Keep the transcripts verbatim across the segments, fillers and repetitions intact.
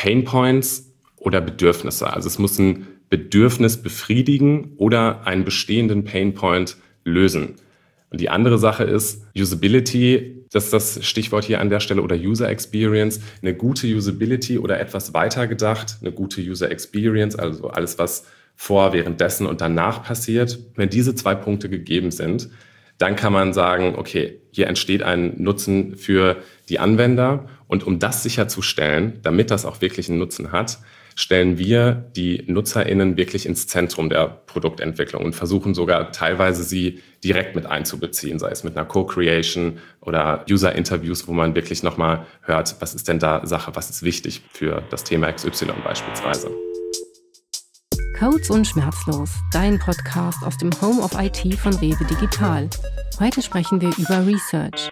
Painpoints oder Bedürfnisse. Also es muss ein Bedürfnis befriedigen oder einen bestehenden Painpoint lösen. Und die andere Sache ist Usability, das ist das Stichwort hier an der Stelle, oder User Experience. Eine gute Usability oder etwas weiter gedacht, eine gute User Experience, also alles, was vor, währenddessen und danach passiert. Wenn diese zwei Punkte gegeben sind, dann kann man sagen, okay, hier entsteht ein Nutzen für die Anwender. Und um das sicherzustellen, damit das auch wirklich einen Nutzen hat, stellen wir die NutzerInnen wirklich ins Zentrum der Produktentwicklung und versuchen sogar teilweise sie direkt mit einzubeziehen, sei es mit einer Co-Creation oder User-Interviews, wo man wirklich nochmal hört, was ist denn da Sache, was ist wichtig für das Thema X Y beispielsweise. Codes und Schmerzlos, dein Podcast aus dem Home of I T von Rewe Digital. Heute sprechen wir über Research.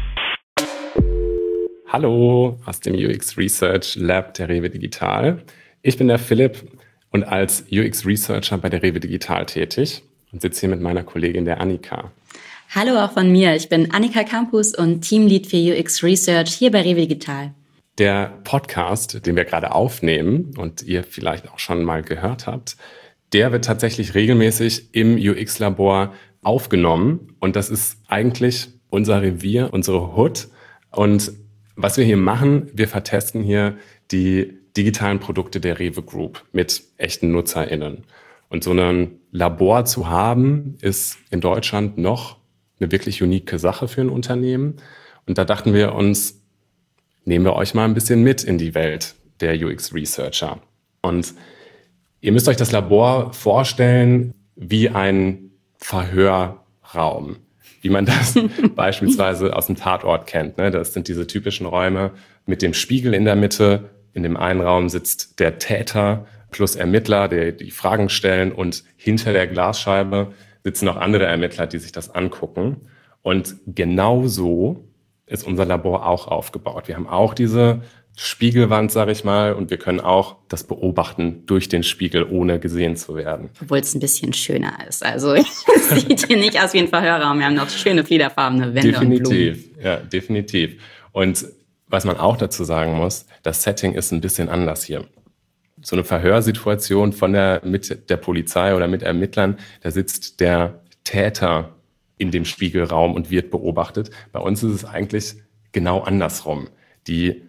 Hallo aus dem U X Research Lab der Rewe Digital. Ich bin der Philipp und als U X Researcher bei der Rewe Digital tätig und sitze hier mit meiner Kollegin der Annika. Hallo auch von mir, ich bin Annika Campus und Teamlead für U X Research hier bei Rewe Digital. Der Podcast, den wir gerade aufnehmen und ihr vielleicht auch schon mal gehört habt, der wird tatsächlich regelmäßig im U X-Labor aufgenommen. Und das ist eigentlich unser Revier, unsere Hood. Und was wir hier machen, wir vertesten hier die digitalen Produkte der Rewe Group mit echten NutzerInnen. Und so ein Labor zu haben, ist in Deutschland noch eine wirklich unique Sache für ein Unternehmen. Und da dachten wir uns, nehmen wir euch mal ein bisschen mit in die Welt der U X-Researcher. Und ihr müsst euch das Labor vorstellen wie ein Verhörraum, wie man das beispielsweise aus dem Tatort kennt. Das sind diese typischen Räume mit dem Spiegel in der Mitte. In dem einen Raum sitzt der Täter plus Ermittler, die die Fragen stellen. Und hinter der Glasscheibe sitzen noch andere Ermittler, die sich das angucken. Und genau so ist unser Labor auch aufgebaut. Wir haben auch diese Spiegelwand, sage ich mal, und wir können auch das beobachten durch den Spiegel, ohne gesehen zu werden. Obwohl es ein bisschen schöner ist. Also es sieht hier nicht aus wie ein Verhörraum. Wir haben noch schöne fliederfarbene Wände definitiv, und Blumen. Ja, definitiv. Und was man auch dazu sagen muss, das Setting ist ein bisschen anders hier. So eine Verhörsituation von der, mit der Polizei oder mit Ermittlern, da sitzt der Täter in dem Spiegelraum und wird beobachtet. Bei uns ist es eigentlich genau andersrum. Die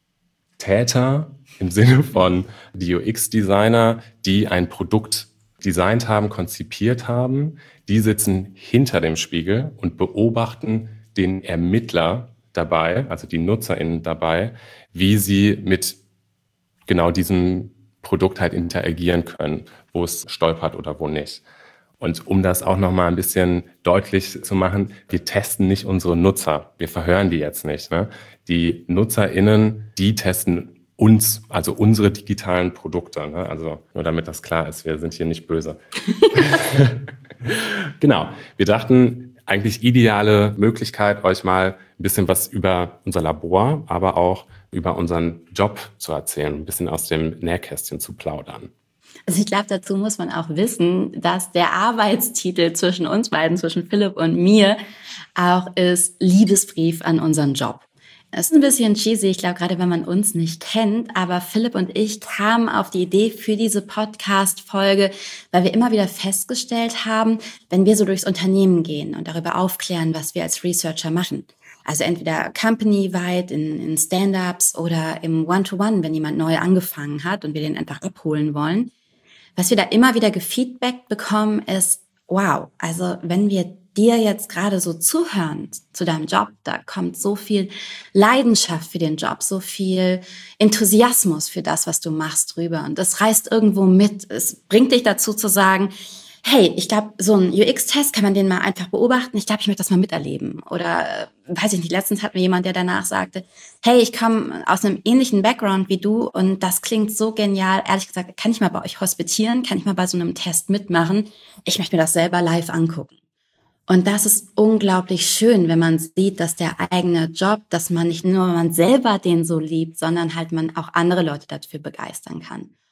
Täter im Sinne von die U X-Designer, die ein Produkt designt haben, konzipiert haben, die sitzen hinter dem Spiegel und beobachten den Ermittler dabei, also die NutzerInnen dabei, wie sie mit genau diesem Produkt halt interagieren können, wo es stolpert oder wo nicht. Und um das auch nochmal ein bisschen deutlich zu machen, wir testen nicht unsere Nutzer. Wir verhören die jetzt nicht. Ne? Die NutzerInnen, die testen uns, also unsere digitalen Produkte. Ne? Also nur damit das klar ist, wir sind hier nicht böse. Genau. Wir dachten, eigentlich ideale Möglichkeit, euch mal ein bisschen was über unser Labor, aber auch über unseren Job zu erzählen, ein bisschen aus dem Nähkästchen zu plaudern. Also ich glaube, dazu muss man auch wissen, dass der Arbeitstitel zwischen uns beiden, zwischen Philipp und mir, auch ist Liebesbrief an unseren Job. Das ist ein bisschen cheesy, ich glaube, gerade wenn man uns nicht kennt, aber Philipp und ich kamen auf die Idee für diese Podcast-Folge, weil wir immer wieder festgestellt haben, wenn wir so durchs Unternehmen gehen und darüber aufklären, was wir als Researcher machen, also entweder company-weit in, in Stand-ups oder im One-to-One, wenn jemand neu angefangen hat und wir den einfach abholen wollen, was wir da immer wieder gefeedbackt bekommen, ist, wow, also wenn wir dir jetzt gerade so zuhören zu deinem Job, da kommt so viel Leidenschaft für den Job, so viel Enthusiasmus für das, was du machst, rüber. Und das reißt irgendwo mit. Es bringt dich dazu zu sagen, hey, ich glaube, so ein U X-Test kann man den mal einfach beobachten. Ich glaube, ich möchte das mal miterleben. Oder, äh, weiß ich nicht, letztens hatten wir jemand, der danach sagte, hey, ich komme aus einem ähnlichen Background wie du und das klingt so genial. Ehrlich gesagt, kann ich mal bei euch hospitieren? Kann ich mal bei so einem Test mitmachen? Ich möchte mir das selber live angucken. Und das ist unglaublich schön, wenn man sieht, dass der eigene Job, dass man nicht nur man selber den so liebt, sondern halt man auch andere Leute dafür begeistern kann.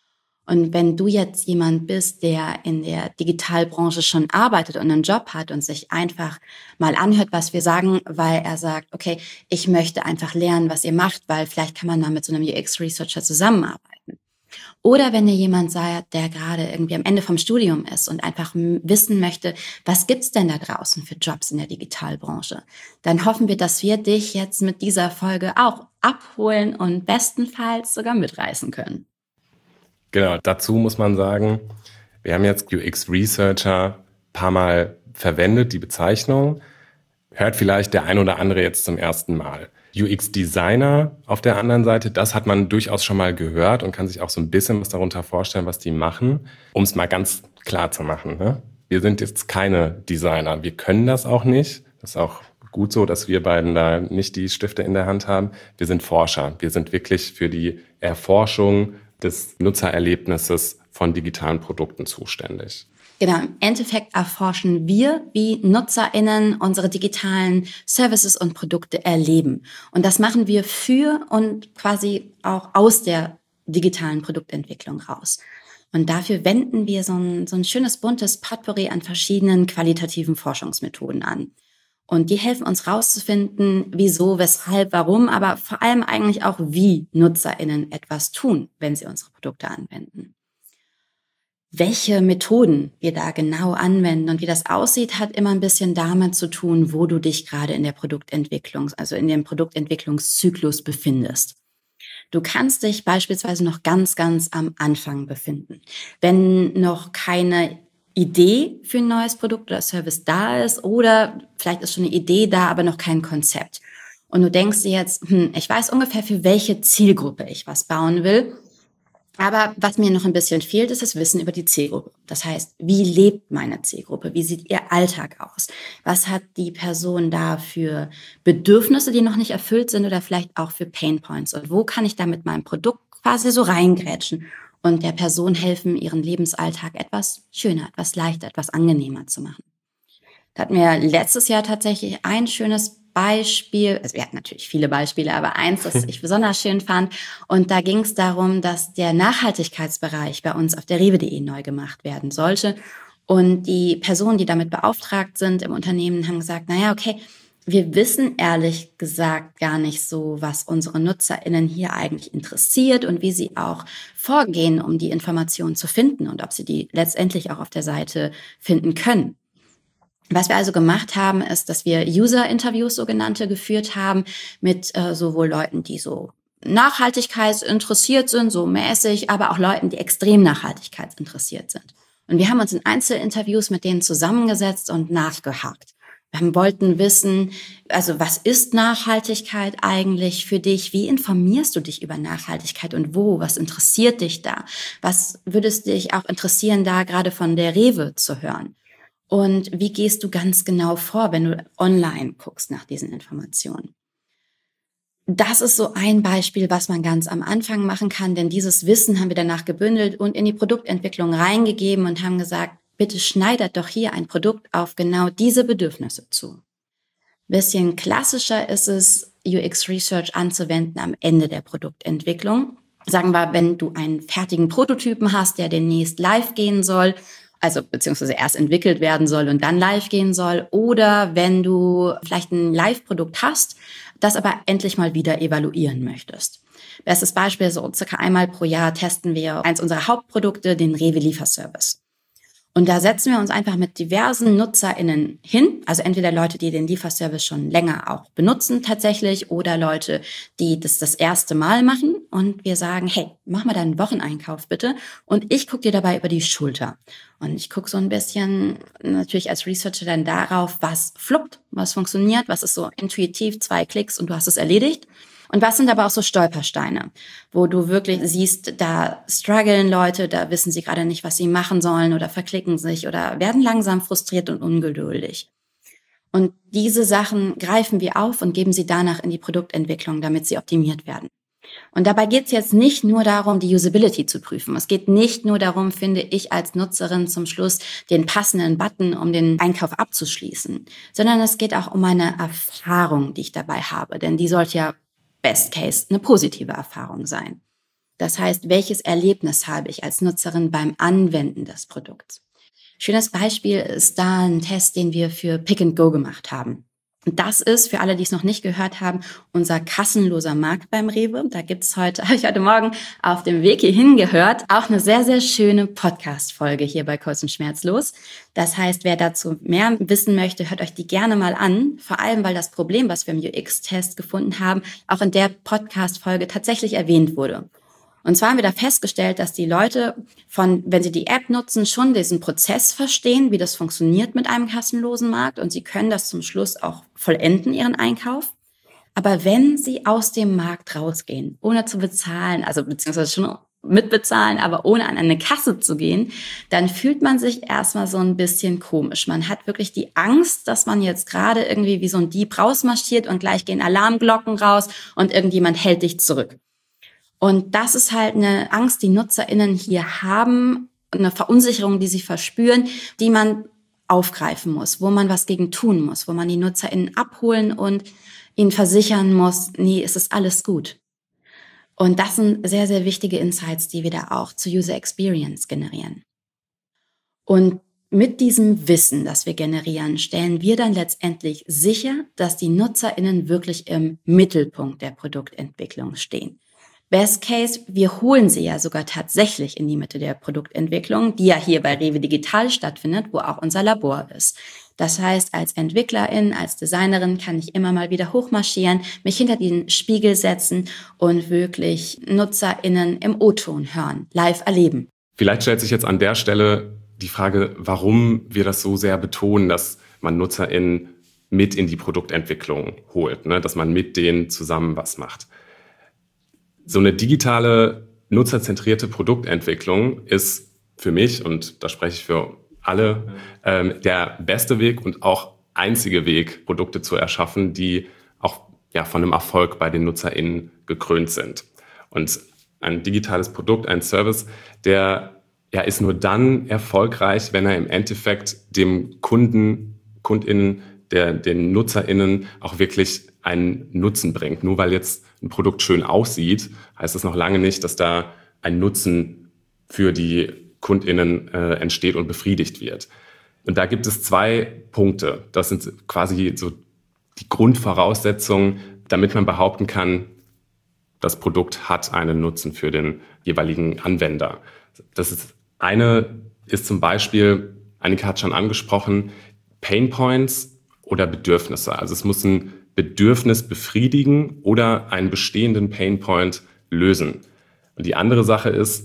Und wenn du jetzt jemand bist, der in der Digitalbranche schon arbeitet und einen Job hat und sich einfach mal anhört, was wir sagen, weil er sagt, okay, ich möchte einfach lernen, was ihr macht, weil vielleicht kann man da mit so einem U X-Researcher zusammenarbeiten. Oder wenn ihr jemand seid, der gerade irgendwie am Ende vom Studium ist und einfach wissen möchte, was gibt's denn da draußen für Jobs in der Digitalbranche, dann hoffen wir, dass wir dich jetzt mit dieser Folge auch abholen und bestenfalls sogar mitreißen können. Genau, dazu muss man sagen, wir haben jetzt U X-Researcher ein paar Mal verwendet, die Bezeichnung. Hört vielleicht der ein oder andere jetzt zum ersten Mal. U X-Designer auf der anderen Seite, das hat man durchaus schon mal gehört und kann sich auch so ein bisschen was darunter vorstellen, was die machen. Um es mal ganz klar zu machen, ne? Wir sind jetzt keine Designer. Wir können das auch nicht. Das ist auch gut so, dass wir beiden da nicht die Stifte in der Hand haben. Wir sind Forscher. Wir sind wirklich für die Erforschung des Nutzererlebnisses von digitalen Produkten zuständig. Genau, im Endeffekt erforschen wir, wie NutzerInnen unsere digitalen Services und Produkte erleben. Und das machen wir für und quasi auch aus der digitalen Produktentwicklung raus. Und dafür wenden wir so ein, so ein schönes buntes Potpourri an verschiedenen qualitativen Forschungsmethoden an. Und die helfen uns rauszufinden, wieso, weshalb, warum, aber vor allem eigentlich auch, wie NutzerInnen etwas tun, wenn sie unsere Produkte anwenden. Welche Methoden wir da genau anwenden und wie das aussieht, hat immer ein bisschen damit zu tun, wo du dich gerade in der Produktentwicklung, also in dem Produktentwicklungszyklus befindest. Du kannst dich beispielsweise noch ganz, ganz am Anfang befinden. Wenn noch keine Idee für ein neues Produkt oder Service da ist oder vielleicht ist schon eine Idee da, aber noch kein Konzept. Und du denkst dir jetzt, hm, ich weiß ungefähr, für welche Zielgruppe ich was bauen will. Aber was mir noch ein bisschen fehlt, ist das Wissen über die Zielgruppe. Das heißt, wie lebt meine Zielgruppe? Wie sieht ihr Alltag aus? Was hat die Person da für Bedürfnisse, die noch nicht erfüllt sind oder vielleicht auch für Painpoints? Und wo kann ich da mit meinem Produkt quasi so reingrätschen und der Person helfen, ihren Lebensalltag etwas schöner, etwas leichter, etwas angenehmer zu machen? Da hatten wir letztes Jahr tatsächlich ein schönes Beispiel, also wir hatten natürlich viele Beispiele, aber eins, das ich besonders schön fand. Und da ging es darum, dass der Nachhaltigkeitsbereich bei uns auf der rewe punkt de neu gemacht werden sollte. Und die Personen, die damit beauftragt sind im Unternehmen, haben gesagt, naja, okay, wir wissen ehrlich gesagt gar nicht so, was unsere NutzerInnen hier eigentlich interessiert und wie sie auch vorgehen, um die Informationen zu finden und ob sie die letztendlich auch auf der Seite finden können. Was wir also gemacht haben, ist, dass wir User-Interviews, sogenannte, geführt haben mit äh, sowohl Leuten, die so nachhaltigkeitsinteressiert sind, so mäßig, aber auch Leuten, die extrem nachhaltigkeitsinteressiert sind. Und wir haben uns in Einzelinterviews mit denen zusammengesetzt und nachgehakt. Wir wollten wissen, also was ist Nachhaltigkeit eigentlich für dich? Wie informierst du dich über Nachhaltigkeit und wo? Was interessiert dich da? Was würdest dich auch interessieren, da gerade von der Rewe zu hören? Und wie gehst du ganz genau vor, wenn du online guckst nach diesen Informationen? Das ist so ein Beispiel, was man ganz am Anfang machen kann, denn dieses Wissen haben wir danach gebündelt und in die Produktentwicklung reingegeben und haben gesagt, bitte schneidert doch hier ein Produkt auf genau diese Bedürfnisse zu. Bisschen klassischer ist es, U X Research anzuwenden am Ende der Produktentwicklung. Sagen wir, wenn du einen fertigen Prototypen hast, der demnächst live gehen soll, also beziehungsweise erst entwickelt werden soll und dann live gehen soll. Oder wenn du vielleicht ein Live-Produkt hast, das aber endlich mal wieder evaluieren möchtest. Bestes Beispiel, so circa einmal pro Jahr testen wir eins unserer Hauptprodukte, den Rewe-Lieferservice. Und da setzen wir uns einfach mit diversen NutzerInnen hin, also entweder Leute, die den Lieferservice schon länger auch benutzen tatsächlich oder Leute, die das das erste Mal machen und wir sagen, hey, mach mal deinen Wocheneinkauf bitte und ich gucke dir dabei über die Schulter. Und ich gucke so ein bisschen natürlich als Researcher dann darauf, was fluppt, was funktioniert, was ist so intuitiv, zwei Klicks und du hast es erledigt. Und was sind aber auch so Stolpersteine, wo du wirklich siehst, da strugglen Leute, da wissen sie gerade nicht, was sie machen sollen oder verklicken sich oder werden langsam frustriert und ungeduldig. Und diese Sachen greifen wir auf und geben sie danach in die Produktentwicklung, damit sie optimiert werden. Und dabei geht es jetzt nicht nur darum, die Usability zu prüfen. Es geht nicht nur darum, finde ich als Nutzerin zum Schluss den passenden Button, um den Einkauf abzuschließen, sondern es geht auch um eine Erfahrung, die ich dabei habe, denn die sollte ja Best Case eine positive Erfahrung sein. Das heißt, welches Erlebnis habe ich als Nutzerin beim Anwenden des Produkts? Schönes Beispiel ist da ein Test, den wir für Pick and Go gemacht haben. Das ist, für alle, die es noch nicht gehört haben, unser kassenloser Markt beim Rewe. Da gibt's heute, habe ich heute Morgen auf dem Weg hierhin gehört, auch eine sehr, sehr schöne Podcast-Folge hier bei Kurz und Schmerzlos. Das heißt, wer dazu mehr wissen möchte, hört euch die gerne mal an. Vor allem, weil das Problem, was wir im U X-Test gefunden haben, auch in der Podcast-Folge tatsächlich erwähnt wurde. Und zwar haben wir da festgestellt, dass die Leute von, wenn sie die App nutzen, schon diesen Prozess verstehen, wie das funktioniert mit einem kassenlosen Markt, und sie können das zum Schluss auch vollenden, ihren Einkauf. Aber wenn sie aus dem Markt rausgehen, ohne zu bezahlen, also beziehungsweise schon mitbezahlen, aber ohne an eine Kasse zu gehen, dann fühlt man sich erstmal so ein bisschen komisch. Man hat wirklich die Angst, dass man jetzt gerade irgendwie wie so ein Dieb rausmarschiert und gleich gehen Alarmglocken raus und irgendjemand hält dich zurück. Und das ist halt eine Angst, die NutzerInnen hier haben, eine Verunsicherung, die sie verspüren, die man aufgreifen muss, wo man was gegen tun muss, wo man die NutzerInnen abholen und ihnen versichern muss, nee, es ist alles gut. Und das sind sehr, sehr wichtige Insights, die wir da auch zur User Experience generieren. Und mit diesem Wissen, das wir generieren, stellen wir dann letztendlich sicher, dass die NutzerInnen wirklich im Mittelpunkt der Produktentwicklung stehen. Best Case, wir holen sie ja sogar tatsächlich in die Mitte der Produktentwicklung, die ja hier bei Rewe Digital stattfindet, wo auch unser Labor ist. Das heißt, als Entwicklerin, als Designerin kann ich immer mal wieder hochmarschieren, mich hinter den Spiegel setzen und wirklich NutzerInnen im O-Ton hören, live erleben. Vielleicht stellt sich jetzt an der Stelle die Frage, warum wir das so sehr betonen, dass man NutzerInnen mit in die Produktentwicklung holt, ne? Dass man mit denen zusammen was macht. So eine digitale, nutzerzentrierte Produktentwicklung ist für mich, und da spreche ich für alle, ähm, der beste Weg und auch einzige Weg, Produkte zu erschaffen, die auch ja, von einem Erfolg bei den NutzerInnen gekrönt sind. Und ein digitales Produkt, ein Service, der ja, ist nur dann erfolgreich, wenn er im Endeffekt dem Kunden, KundInnen, der, den NutzerInnen auch wirklich einen Nutzen bringt. Nur weil jetzt ein Produkt schön aussieht, heißt das noch lange nicht, dass da ein Nutzen für die KundInnen äh, entsteht und befriedigt wird. Und da gibt es zwei Punkte. Das sind quasi so die Grundvoraussetzungen, damit man behaupten kann, das Produkt hat einen Nutzen für den jeweiligen Anwender. Das ist, eine ist zum Beispiel, Annika hat schon angesprochen, Painpoints oder Bedürfnisse. Also es muss ein Bedürfnis befriedigen oder einen bestehenden Painpoint lösen. Und die andere Sache ist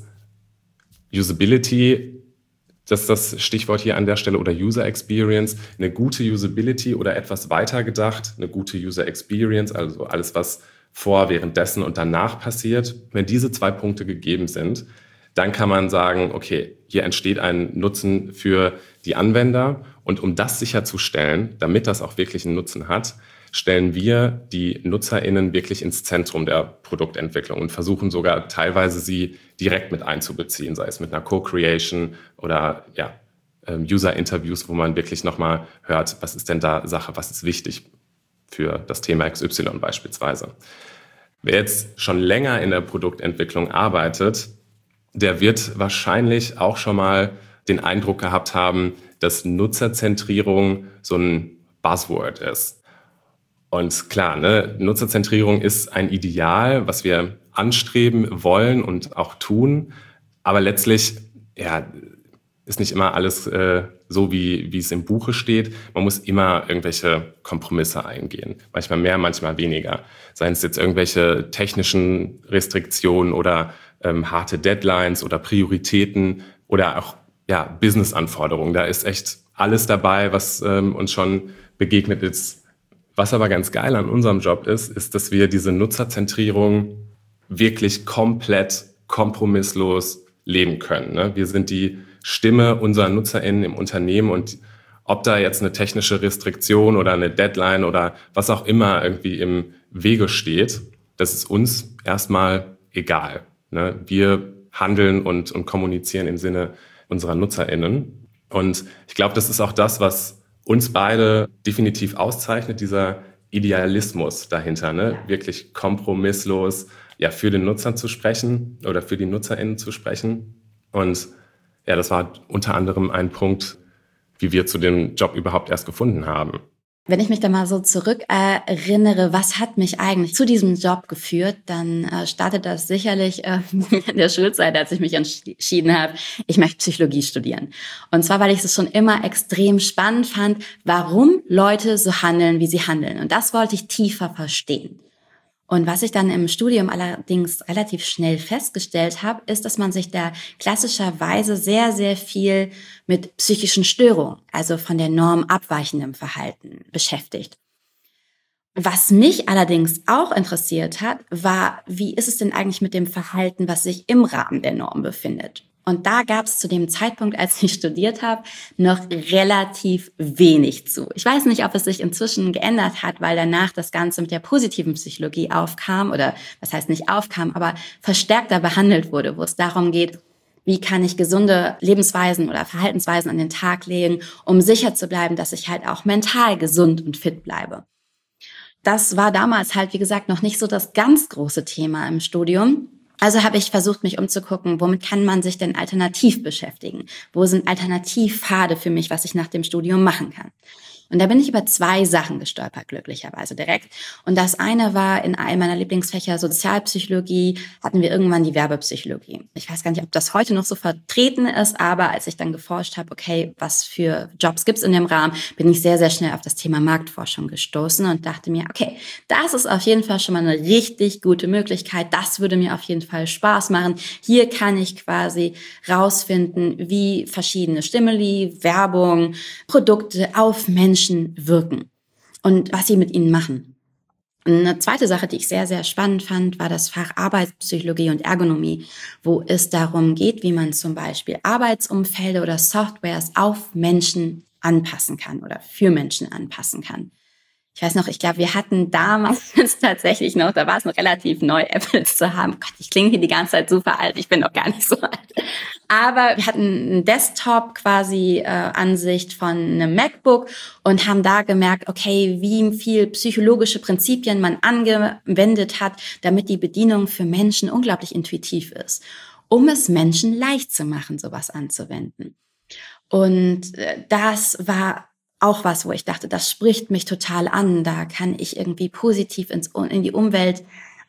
Usability, das ist das Stichwort hier an der Stelle, oder User Experience. Eine gute Usability oder etwas weiter gedacht, eine gute User Experience, also alles, was vor, währenddessen und danach passiert. Wenn diese zwei Punkte gegeben sind, dann kann man sagen, okay, hier entsteht ein Nutzen für die Anwender. Und um das sicherzustellen, damit das auch wirklich einen Nutzen hat, stellen wir die NutzerInnen wirklich ins Zentrum der Produktentwicklung und versuchen sogar teilweise sie direkt mit einzubeziehen, sei es mit einer Co-Creation oder ja, User-Interviews, wo man wirklich nochmal hört, was ist denn da Sache, was ist wichtig für das Thema X Y beispielsweise. Wer jetzt schon länger in der Produktentwicklung arbeitet, der wird wahrscheinlich auch schon mal den Eindruck gehabt haben, dass Nutzerzentrierung so ein Buzzword ist. Und klar, ne, Nutzerzentrierung ist ein Ideal, was wir anstreben wollen und auch tun. Aber letztlich ja, ist nicht immer alles äh, so, wie, wie es im Buche steht. Man muss immer irgendwelche Kompromisse eingehen. Manchmal mehr, manchmal weniger. Seien es jetzt irgendwelche technischen Restriktionen oder ähm, harte Deadlines oder Prioritäten oder auch ja, Business-Anforderungen. Da ist echt alles dabei, was ähm, uns schon begegnet ist. Was aber ganz geil an unserem Job ist, ist, dass wir diese Nutzerzentrierung wirklich komplett kompromisslos leben können. Ne? Wir sind die Stimme unserer NutzerInnen im Unternehmen, und ob da jetzt eine technische Restriktion oder eine Deadline oder was auch immer irgendwie im Wege steht, das ist uns erstmal egal. Ne? Wir handeln und, und kommunizieren im Sinne unserer NutzerInnen. Und ich glaube, das ist auch das, was uns beide definitiv auszeichnet, dieser Idealismus dahinter, ne? Wirklich kompromisslos ja, für den Nutzer zu sprechen oder für die NutzerInnen zu sprechen. Und ja, das war unter anderem ein Punkt, wie wir zu dem Job überhaupt erst gefunden haben. Wenn ich mich da mal so zurück erinnere, was hat mich eigentlich zu diesem Job geführt, dann äh, startet das sicherlich äh, in der Schulzeit, als ich mich entschieden habe, ich möchte Psychologie studieren. Und zwar, weil ich es schon immer extrem spannend fand, warum Leute so handeln, wie sie handeln. Und das wollte ich tiefer verstehen. Und was ich dann im Studium allerdings relativ schnell festgestellt habe, ist, dass man sich da klassischerweise sehr, sehr viel mit psychischen Störungen, also von der Norm abweichendem Verhalten beschäftigt. Was mich allerdings auch interessiert hat, war, wie ist es denn eigentlich mit dem Verhalten, was sich im Rahmen der Norm befindet? Und da gab es zu dem Zeitpunkt, als ich studiert habe, noch relativ wenig zu. Ich weiß nicht, ob es sich inzwischen geändert hat, weil danach das Ganze mit der positiven Psychologie aufkam oder was heißt nicht aufkam, aber verstärkter behandelt wurde, wo es darum geht, wie kann ich gesunde Lebensweisen oder Verhaltensweisen an den Tag legen, um sicher zu bleiben, dass ich halt auch mental gesund und fit bleibe. Das war damals halt, wie gesagt, noch nicht so das ganz große Thema im Studium. Also habe ich versucht, mich umzugucken, womit kann man sich denn alternativ beschäftigen? Wo sind Alternativpfade für mich, was ich nach dem Studium machen kann? Und da bin ich über zwei Sachen gestolpert, glücklicherweise direkt. Und das eine war, in einem meiner Lieblingsfächer Sozialpsychologie hatten wir irgendwann die Werbepsychologie. Ich weiß gar nicht, ob das heute noch so vertreten ist, aber als ich dann geforscht habe, okay, was für Jobs gibt's in dem Rahmen, bin ich sehr, sehr schnell auf das Thema Marktforschung gestoßen und dachte mir, okay, das ist auf jeden Fall schon mal eine richtig gute Möglichkeit. Das würde mir auf jeden Fall Spaß machen. Hier kann ich quasi rausfinden, wie verschiedene Stimuli, Werbung, Produkte auf Menschen wirken und was sie mit ihnen machen. Und eine zweite Sache, die ich sehr, sehr spannend fand, war das Fach Arbeitspsychologie und Ergonomie, wo es darum geht, wie man zum Beispiel Arbeitsumfelder oder Softwares auf Menschen anpassen kann oder für Menschen anpassen kann. Ich weiß noch, ich glaube, wir hatten damals tatsächlich noch, da war es noch relativ neu, Apples zu haben. Gott, ich klinge hier die ganze Zeit super alt, ich bin noch gar nicht so alt. Aber wir hatten eine Desktop-quasi-Ansicht äh, von einem MacBook und haben da gemerkt, okay, wie viel psychologische Prinzipien man angewendet hat, damit die Bedienung für Menschen unglaublich intuitiv ist, um es Menschen leicht zu machen, sowas anzuwenden. Und äh, das war auch was, wo ich dachte, das spricht mich total an. Da kann ich irgendwie positiv ins, in die Umwelt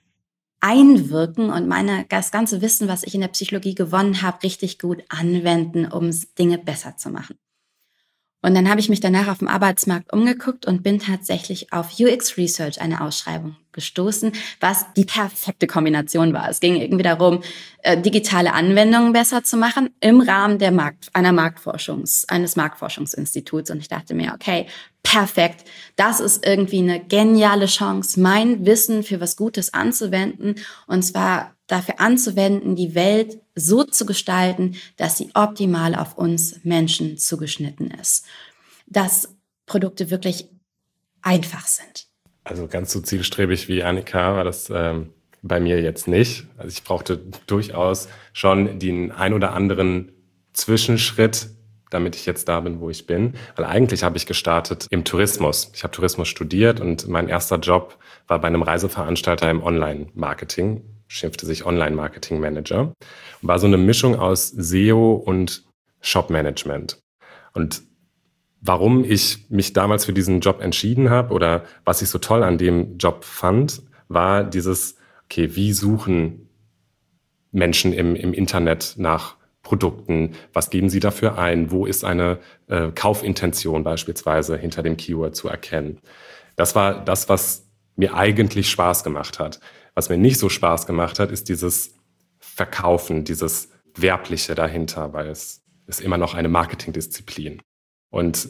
einwirken und meine, das ganze Wissen, was ich in der Psychologie gewonnen habe, richtig gut anwenden, um Dinge besser zu machen. Und dann habe ich mich danach auf dem Arbeitsmarkt umgeguckt und bin tatsächlich auf U X Research, eine Ausschreibung, gestoßen, was die perfekte Kombination war. Es ging irgendwie darum, äh, digitale Anwendungen besser zu machen im Rahmen der Markt, einer Marktforschungs, eines Marktforschungsinstituts. Und ich dachte mir, okay, perfekt. Das ist irgendwie eine geniale Chance, mein Wissen für was Gutes anzuwenden. Und zwar dafür anzuwenden, die Welt so zu gestalten, dass sie optimal auf uns Menschen zugeschnitten ist. Dass Produkte wirklich einfach sind. Also ganz so zielstrebig wie Annika war das ähm, bei mir jetzt nicht. Also ich brauchte durchaus schon den ein oder anderen Zwischenschritt, damit ich jetzt da bin, wo ich bin. Weil eigentlich habe ich gestartet im Tourismus. Ich habe Tourismus studiert und mein erster Job war bei einem Reiseveranstalter im Online-Marketing. Schimpfte sich Online-Marketing-Manager. War so eine Mischung aus S E O und Shop-Management. Und warum ich mich damals für diesen Job entschieden habe oder was ich so toll an dem Job fand, war dieses, okay, wie suchen Menschen im, im Internet nach Produkten? Was geben sie dafür ein? Wo ist eine äh, Kaufintention beispielsweise hinter dem Keyword zu erkennen? Das war das, was mir eigentlich Spaß gemacht hat. Was mir nicht so Spaß gemacht hat, ist dieses Verkaufen, dieses Werbliche dahinter, weil es ist immer noch eine Marketingdisziplin. Und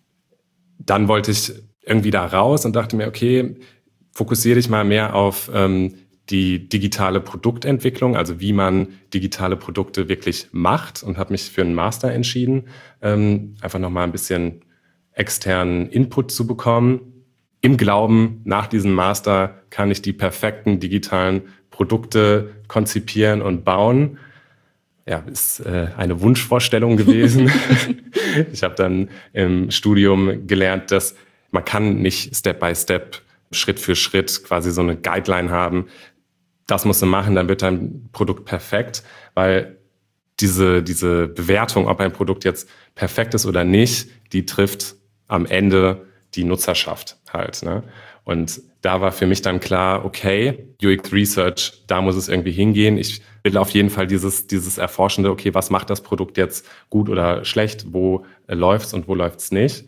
dann wollte ich irgendwie da raus und dachte mir, okay, fokussiere dich mal mehr auf ähm, die digitale Produktentwicklung, also wie man digitale Produkte wirklich macht, und habe mich für einen Master entschieden, ähm, einfach nochmal ein bisschen externen Input zu bekommen. Im Glauben, nach diesem Master kann ich die perfekten digitalen Produkte konzipieren und bauen. Ja, ist äh, eine Wunschvorstellung gewesen. Ich habe dann im Studium gelernt, dass man kann nicht Step by Step, Schritt für Schritt quasi so eine Guideline haben. das musst du machen, dann wird dein Produkt perfekt, weil diese, diese Bewertung, ob ein Produkt jetzt perfekt ist oder nicht, die trifft am Ende die Nutzerschaft halt, ne? Und da war für mich dann klar, okay, U X Research, da muss es irgendwie hingehen. Ich will auf jeden Fall dieses, dieses Erforschende, okay, was macht das Produkt jetzt gut oder schlecht, wo äh, läuft's und wo läuft's nicht.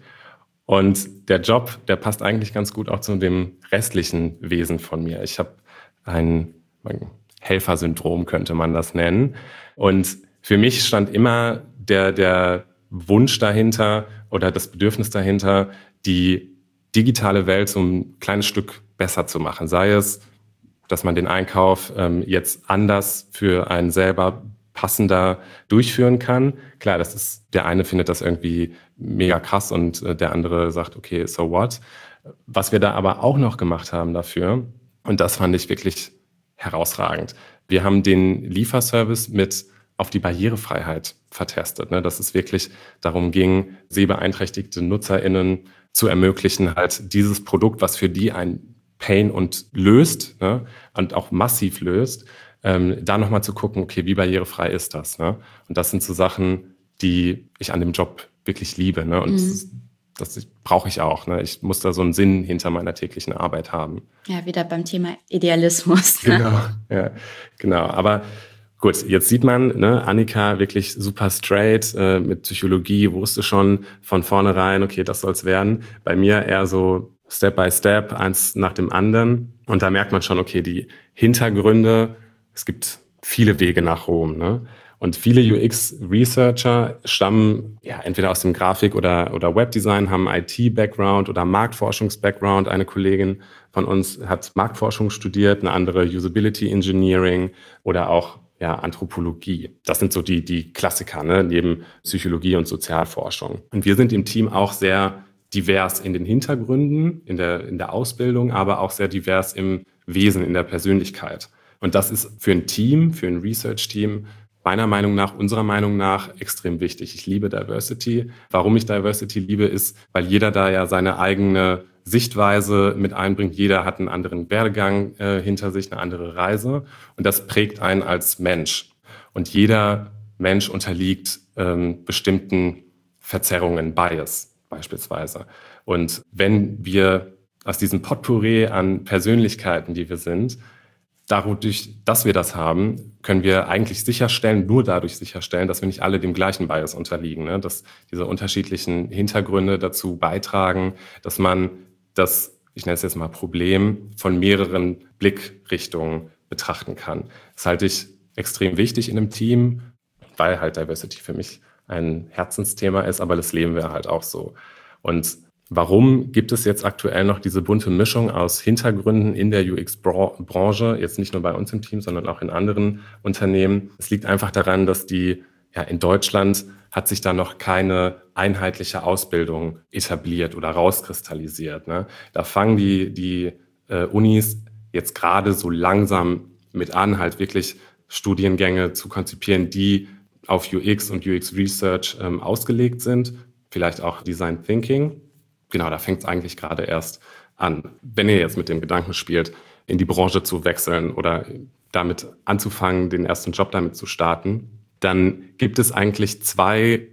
Und der Job, der passt eigentlich ganz gut auch zu dem restlichen Wesen von mir. Ich habe ein, ein Helfersyndrom, könnte man das nennen. Und für mich stand immer der, der Wunsch dahinter oder das Bedürfnis dahinter, die digitale Welt so ein kleines Stück besser zu machen. Sei es, dass man den Einkauf ähm, jetzt anders für einen selber passender durchführen kann. Klar, das ist, der eine findet das irgendwie mega krass und äh, der andere sagt, okay, so what? Was wir da aber auch noch gemacht haben dafür, und das fand ich wirklich herausragend. Wir haben den Lieferservice mit auf die Barrierefreiheit vertestet, ne? Dass es wirklich darum ging, sehbeeinträchtigte NutzerInnen zu ermöglichen, halt dieses Produkt, was für die ein Pain und löst, ne? Und auch massiv löst, ähm, da nochmal zu gucken, okay, wie barrierefrei ist das? Ne? Und das sind so Sachen, die ich an dem Job wirklich liebe. Ne? Und mhm. das, das brauche ich auch. Ne? Ich muss da so einen Sinn hinter meiner täglichen Arbeit haben. Ja, wieder beim Thema Idealismus. Ne? Genau, ja, genau. Aber gut, jetzt sieht man, ne, Annika wirklich super straight, äh, mit Psychologie, wusste schon von vornherein, okay, das soll's werden. Bei mir eher so Step by Step, eins nach dem anderen. Und da merkt man schon, okay, die Hintergründe, es gibt viele Wege nach Rom, ne? Und viele U X-Researcher stammen ja entweder aus dem Grafik- oder, oder Webdesign, haben I T-Background oder Marktforschungs-Background. Eine Kollegin von uns hat Marktforschung studiert, eine andere Usability Engineering oder auch ja, Anthropologie. Das sind so die, die Klassiker, ne? Neben Psychologie und Sozialforschung. Und wir sind im Team auch sehr divers in den Hintergründen, in der, in der Ausbildung, aber auch sehr divers im Wesen, in der Persönlichkeit. Und das ist für ein Team, für ein Research-Team, meiner Meinung nach, unserer Meinung nach extrem wichtig. Ich liebe Diversity. Warum ich Diversity liebe, ist, weil jeder da ja seine eigene Sichtweise mit einbringt. Jeder hat einen anderen Werdegang äh, hinter sich, eine andere Reise. Und das prägt einen als Mensch. Und jeder Mensch unterliegt ähm, bestimmten Verzerrungen, Bias beispielsweise. Und wenn wir aus diesem Potpourri an Persönlichkeiten, die wir sind, dadurch, dass wir das haben, können wir eigentlich sicherstellen, nur dadurch sicherstellen, dass wir nicht alle dem gleichen Bias unterliegen, ne? Dass diese unterschiedlichen Hintergründe dazu beitragen, dass man das, ich nenne es jetzt mal Problem, von mehreren Blickrichtungen betrachten kann. Das halte ich extrem wichtig in einem Team, weil halt Diversity für mich ein Herzensthema ist, aber das leben wir halt auch so. Und warum gibt es jetzt aktuell noch diese bunte Mischung aus Hintergründen in der U X-Branche, jetzt nicht nur bei uns im Team, sondern auch in anderen Unternehmen? Es liegt einfach daran, dass die, ja, in Deutschland hat sich da noch keine einheitliche Ausbildung etabliert oder rauskristallisiert, ne? Da fangen die, die äh, Unis jetzt gerade so langsam mit an, halt wirklich Studiengänge zu konzipieren, die auf U X und U X Research ähm, ausgelegt sind, vielleicht auch Design Thinking. Genau, da fängt es eigentlich gerade erst an. Wenn ihr jetzt mit dem Gedanken spielt, in die Branche zu wechseln oder damit anzufangen, den ersten Job damit zu starten, dann gibt es eigentlich zwei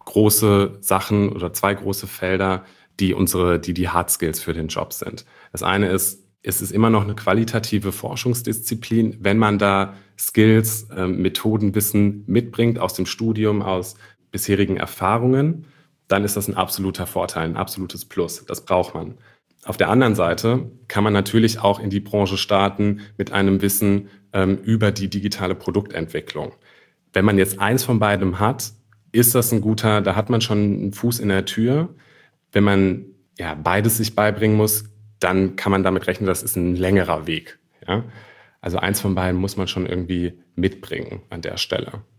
große Sachen oder zwei große Felder, die unsere, die die Hard Skills für den Job sind. Das eine ist, es ist immer noch eine qualitative Forschungsdisziplin, wenn man da Skills, äh, Methoden, Wissen mitbringt aus dem Studium, aus bisherigen Erfahrungen, dann ist das ein absoluter Vorteil, ein absolutes Plus. Das braucht man. Auf der anderen Seite kann man natürlich auch in die Branche starten mit einem Wissen ähm, über die digitale Produktentwicklung. Wenn man jetzt eins von beidem hat, ist das ein guter, da hat man schon einen Fuß in der Tür. Wenn man ja beides sich beibringen muss, dann kann man damit rechnen, das ist ein längerer Weg. Ja? Also eins von beiden muss man schon irgendwie mitbringen an der Stelle.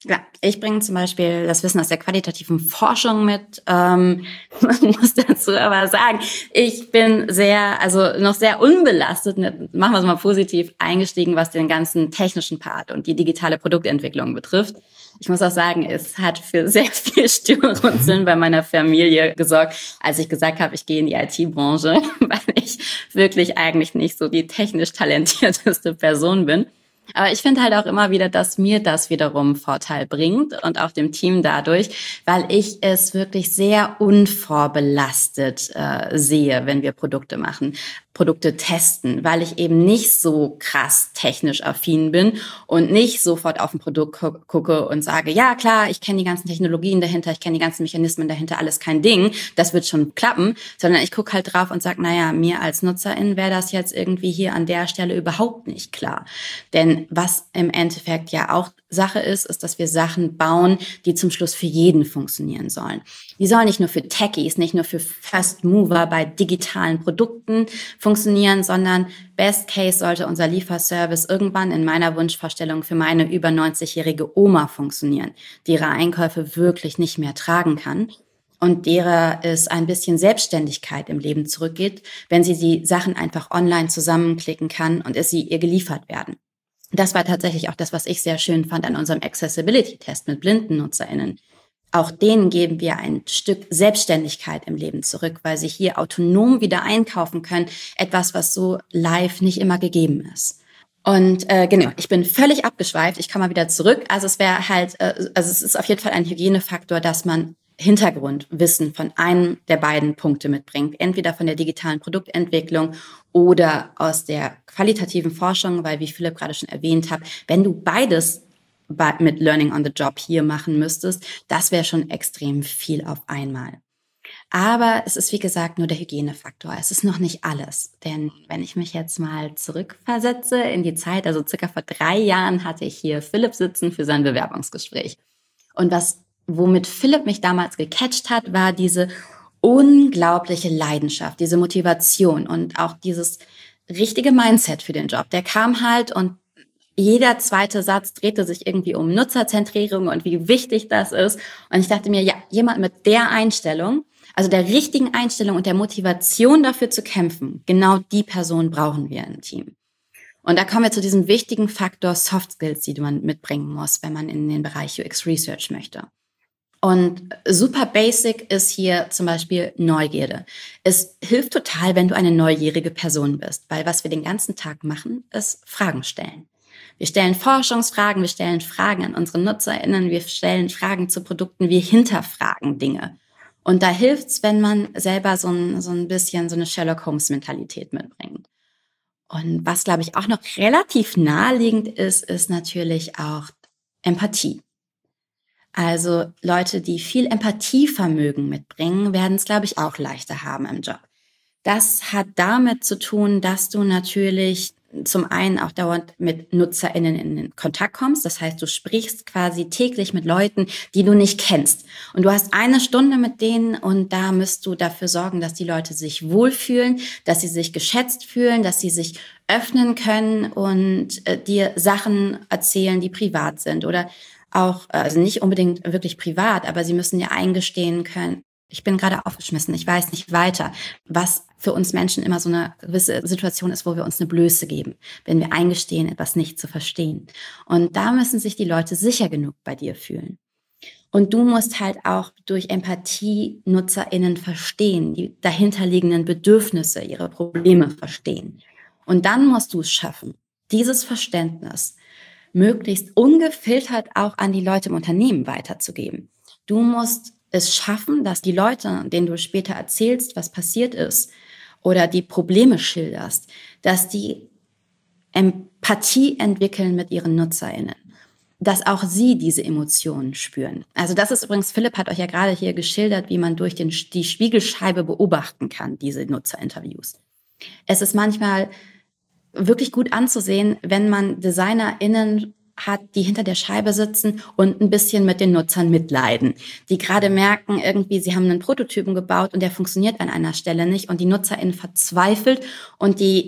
Ja, ich bringe zum Beispiel das Wissen aus der qualitativen Forschung mit. Ähm, man muss dazu aber sagen, ich bin sehr, also noch sehr unbelastet, machen wir es mal positiv, eingestiegen, was den ganzen technischen Part und die digitale Produktentwicklung betrifft. Ich muss auch sagen, es hat für sehr viel Stirnrunzeln bei meiner Familie gesorgt, als ich gesagt habe, ich gehe in die I T-Branche, weil ich wirklich eigentlich nicht so die technisch talentierteste Person bin. Aber ich finde halt auch immer wieder, dass mir das wiederum Vorteil bringt und auch dem Team dadurch, weil ich es wirklich sehr unvorbelastet äh, sehe, wenn wir Produkte machen, Produkte testen, weil ich eben nicht so krass technisch affin bin und nicht sofort auf ein Produkt gu- gucke und sage, ja klar, ich kenne die ganzen Technologien dahinter, ich kenne die ganzen Mechanismen dahinter, alles kein Ding, das wird schon klappen, sondern ich gucke halt drauf und sage, naja, mir als Nutzerin wäre das jetzt irgendwie hier an der Stelle überhaupt nicht klar. Denn was im Endeffekt ja auch Sache ist, ist, dass wir Sachen bauen, die zum Schluss für jeden funktionieren sollen. Die sollen nicht nur für Techies, nicht nur für First Mover bei digitalen Produkten funktionieren, sondern Best Case sollte unser Lieferservice irgendwann in meiner Wunschvorstellung für meine über neunzigjährige Oma funktionieren, die ihre Einkäufe wirklich nicht mehr tragen kann und derer es ein bisschen Selbstständigkeit im Leben zurückgeht, wenn sie die Sachen einfach online zusammenklicken kann und es sie ihr geliefert werden. Das war tatsächlich auch das, was ich sehr schön fand an unserem Accessibility-Test mit blinden NutzerInnen. Auch denen geben wir ein Stück Selbstständigkeit im Leben zurück, weil sie hier autonom wieder einkaufen können. Etwas, was so live nicht immer gegeben ist. Und äh, genau, ich bin völlig abgeschweift. Ich komme mal wieder zurück. Also es wäre halt, äh, also es ist auf jeden Fall ein Hygienefaktor, dass man Hintergrundwissen von einem der beiden Punkte mitbringt. Entweder von der digitalen Produktentwicklung oder aus der qualitativen Forschung, weil wie Philipp gerade schon erwähnt hat, wenn du beides mit Learning on the Job hier machen müsstest, das wäre schon extrem viel auf einmal. Aber es ist, wie gesagt, nur der Hygienefaktor. Es ist noch nicht alles. Denn wenn ich mich jetzt mal zurückversetze in die Zeit, also circa vor drei Jahren hatte ich hier Philipp sitzen für sein Bewerbungsgespräch. Und was, womit Philipp mich damals gecatcht hat, war diese unglaubliche Leidenschaft, diese Motivation und auch dieses richtige Mindset für den Job. Der kam halt und jeder zweite Satz drehte sich irgendwie um Nutzerzentrierung und wie wichtig das ist. Und ich dachte mir, ja, jemand mit der Einstellung, also der richtigen Einstellung und der Motivation dafür zu kämpfen, genau die Person brauchen wir im Team. Und da kommen wir zu diesem wichtigen Faktor Soft Skills, die man mitbringen muss, wenn man in den Bereich U X Research möchte. Und super basic ist hier zum Beispiel Neugierde. Es hilft total, wenn du eine neugierige Person bist, weil was wir den ganzen Tag machen, ist Fragen stellen. Wir stellen Forschungsfragen, wir stellen Fragen an unsere NutzerInnen, wir stellen Fragen zu Produkten, wir hinterfragen Dinge. Und da hilft's, wenn man selber so ein, so ein bisschen so eine Sherlock-Holmes-Mentalität mitbringt. Und was, glaube ich, auch noch relativ naheliegend ist, ist natürlich auch Empathie. Also Leute, die viel Empathievermögen mitbringen, werden es, glaube ich, auch leichter haben im Job. Das hat damit zu tun, dass du natürlich zum einen auch dauernd mit NutzerInnen in Kontakt kommst. Das heißt, du sprichst quasi täglich mit Leuten, die du nicht kennst. Und du hast eine Stunde mit denen und da müsst du dafür sorgen, dass die Leute sich wohlfühlen, dass sie sich geschätzt fühlen, dass sie sich öffnen können und äh, dir Sachen erzählen, die privat sind oder auch, also nicht unbedingt wirklich privat, aber sie müssen ja eingestehen können, ich bin gerade aufgeschmissen, ich weiß nicht weiter, was für uns Menschen immer so eine gewisse Situation ist, wo wir uns eine Blöße geben, wenn wir eingestehen, etwas nicht zu verstehen. Und da müssen sich die Leute sicher genug bei dir fühlen. Und du musst halt auch durch Empathie NutzerInnen verstehen, die dahinterliegenden Bedürfnisse, ihre Probleme verstehen. Und dann musst du es schaffen, dieses Verständnis möglichst ungefiltert auch an die Leute im Unternehmen weiterzugeben. Du musst es schaffen, dass die Leute, denen du später erzählst, was passiert ist oder die Probleme schilderst, dass die Empathie entwickeln mit ihren NutzerInnen, dass auch sie diese Emotionen spüren. Also das ist übrigens, Philipp hat euch ja gerade hier geschildert, wie man durch den, die Spiegelscheibe beobachten kann, diese Nutzerinterviews. Es ist manchmal wirklich gut anzusehen, wenn man DesignerInnen hat, die hinter der Scheibe sitzen und ein bisschen mit den Nutzern mitleiden. Die gerade merken, irgendwie, sie haben einen Prototypen gebaut und der funktioniert an einer Stelle nicht und die NutzerInnen verzweifelt und die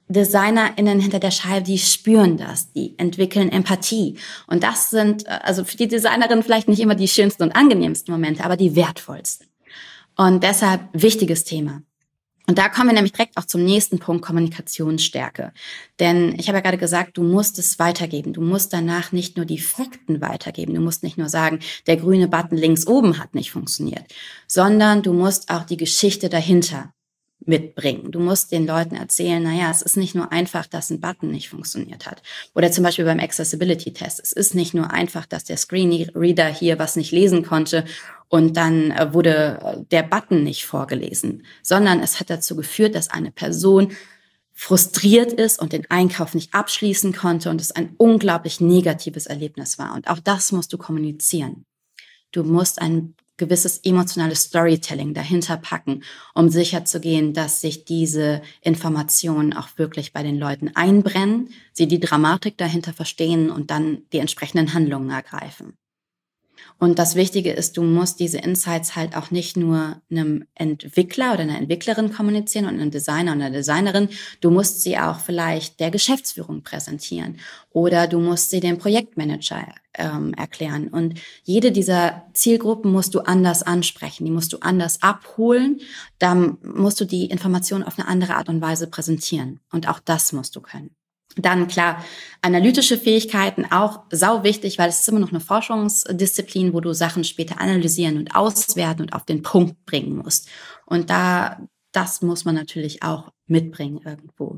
DesignerInnen hinter der Scheibe, die spüren das, die entwickeln Empathie. Und das sind also für die Designerin vielleicht nicht immer die schönsten und angenehmsten Momente, aber die wertvollsten. Und deshalb wichtiges Thema. Und da kommen wir nämlich direkt auch zum nächsten Punkt, Kommunikationsstärke. Denn ich habe ja gerade gesagt, du musst es weitergeben. Du musst danach nicht nur die Fakten weitergeben. Du musst nicht nur sagen, der grüne Button links oben hat nicht funktioniert, sondern du musst auch die Geschichte dahinter mitbringen. Du musst den Leuten erzählen, naja, es ist nicht nur einfach, dass ein Button nicht funktioniert hat. Oder zum Beispiel beim Accessibility-Test. Es ist nicht nur einfach, dass der Screenreader hier was nicht lesen konnte und dann wurde der Button nicht vorgelesen, sondern es hat dazu geführt, dass eine Person frustriert ist und den Einkauf nicht abschließen konnte und es ein unglaublich negatives Erlebnis war. Und auch das musst du kommunizieren. Du musst ein gewisses emotionales Storytelling dahinter packen, um sicherzugehen, dass sich diese Informationen auch wirklich bei den Leuten einbrennen, sie die Dramatik dahinter verstehen und dann die entsprechenden Handlungen ergreifen. Und das Wichtige ist, du musst diese Insights halt auch nicht nur einem Entwickler oder einer Entwicklerin kommunizieren und einem Designer oder einer Designerin. Du musst sie auch vielleicht der Geschäftsführung präsentieren oder du musst sie dem Projektmanager ähm, erklären. Und jede dieser Zielgruppen musst du anders ansprechen, die musst du anders abholen. Dann musst du die Informationen auf eine andere Art und Weise präsentieren. Und auch das musst du können. Dann klar, analytische Fähigkeiten auch sau wichtig, weil es ist immer noch eine Forschungsdisziplin, wo du Sachen später analysieren und auswerten und auf den Punkt bringen musst. Und da, das muss man natürlich auch mitbringen irgendwo.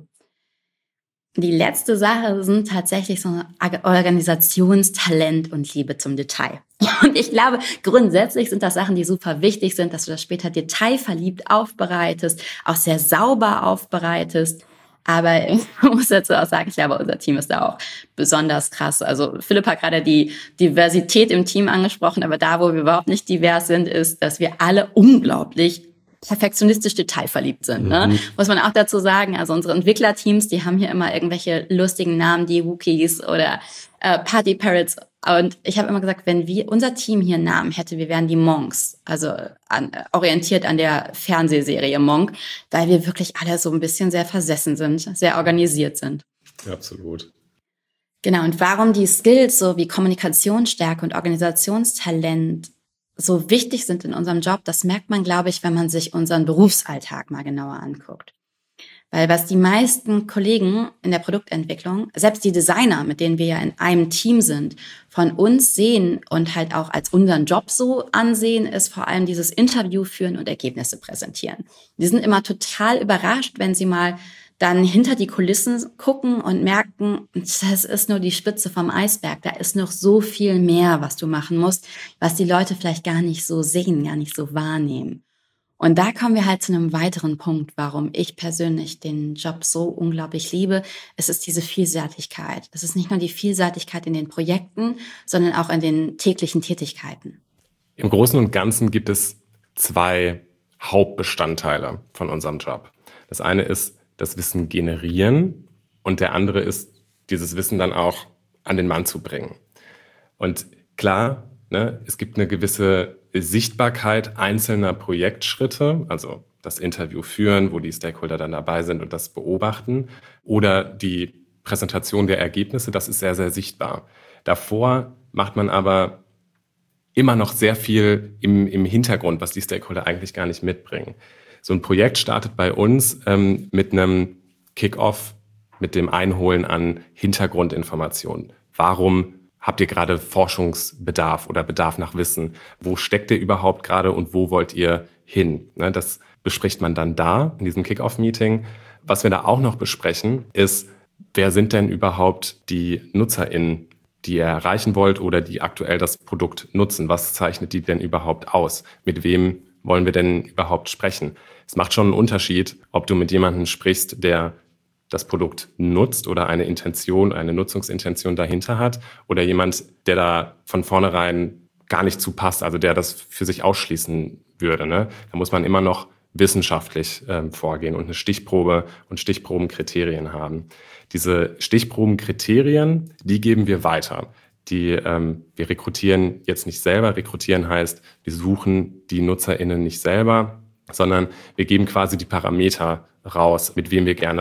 Die letzte Sache sind tatsächlich so Organisationstalent und Liebe zum Detail. Und ich glaube, grundsätzlich sind das Sachen, die super wichtig sind, dass du das später detailverliebt aufbereitest, auch sehr sauber aufbereitest. Aber ich muss dazu auch sagen, ich glaube, unser Team ist da auch besonders krass. Also Philipp hat gerade die Diversität im Team angesprochen, aber da, wo wir überhaupt nicht divers sind, ist, dass wir alle unglaublich perfektionistisch detailverliebt sind. Ne? Mhm. Muss man auch dazu sagen, also unsere Entwicklerteams, die haben hier immer irgendwelche lustigen Namen, die Wookiees oder äh, Party Parrots. Und ich habe immer gesagt, wenn wir unser Team hier einen Namen hätte, wir wären die Monks, also an, orientiert an der Fernsehserie Monk, weil wir wirklich alle so ein bisschen sehr versessen sind, sehr organisiert sind. Ja, absolut. Genau, und warum die Skills so wie Kommunikationsstärke und Organisationstalent so wichtig sind in unserem Job, das merkt man, glaube ich, wenn man sich unseren Berufsalltag mal genauer anguckt. Weil was die meisten Kollegen in der Produktentwicklung, selbst die Designer, mit denen wir ja in einem Team sind, von uns sehen und halt auch als unseren Job so ansehen, ist vor allem dieses Interview führen und Ergebnisse präsentieren. Die sind immer total überrascht, wenn sie mal dann hinter die Kulissen gucken und merken, das ist nur die Spitze vom Eisberg. Da ist noch so viel mehr, was du machen musst, was die Leute vielleicht gar nicht so sehen, gar nicht so wahrnehmen. Und da kommen wir halt zu einem weiteren Punkt, warum ich persönlich den Job so unglaublich liebe. Es ist diese Vielseitigkeit. Es ist nicht nur die Vielseitigkeit in den Projekten, sondern auch in den täglichen Tätigkeiten. Im Großen und Ganzen gibt es zwei Hauptbestandteile von unserem Job. Das eine ist das Wissen generieren und der andere ist, dieses Wissen dann auch an den Mann zu bringen. Und klar, ne, es gibt eine gewisse Sichtbarkeit einzelner Projektschritte, also das Interview führen, wo die Stakeholder dann dabei sind und das beobachten, oder die Präsentation der Ergebnisse, das ist sehr, sehr sichtbar. Davor macht man aber immer noch sehr viel im, im Hintergrund, was die Stakeholder eigentlich gar nicht mitbringen. So ein Projekt startet bei uns ähm, mit einem Kick-Off, mit dem Einholen an Hintergrundinformationen. Warum habt ihr gerade Forschungsbedarf oder Bedarf nach Wissen? Wo steckt ihr überhaupt gerade und wo wollt ihr hin? Ne, das bespricht man dann da in diesem Kick-Off-Meeting. Was wir da auch noch besprechen, ist, wer sind denn überhaupt die NutzerInnen, die ihr erreichen wollt oder die aktuell das Produkt nutzen? Was zeichnet die denn überhaupt aus? Mit wem wollen wir denn überhaupt sprechen? Es macht schon einen Unterschied, ob du mit jemandem sprichst, der das Produkt nutzt oder eine Intention, eine Nutzungsintention dahinter hat oder jemand, der da von vornherein gar nicht zu passt, also der das für sich ausschließen würde. Ne? Da muss man immer noch wissenschaftlich ähm, vorgehen und eine Stichprobe und Stichprobenkriterien haben. Diese Stichprobenkriterien, die geben wir weiter. Die, ähm, wir rekrutieren jetzt nicht selber. Rekrutieren heißt, wir suchen die NutzerInnen nicht selber, sondern wir geben quasi die Parameter raus, mit wem wir gerne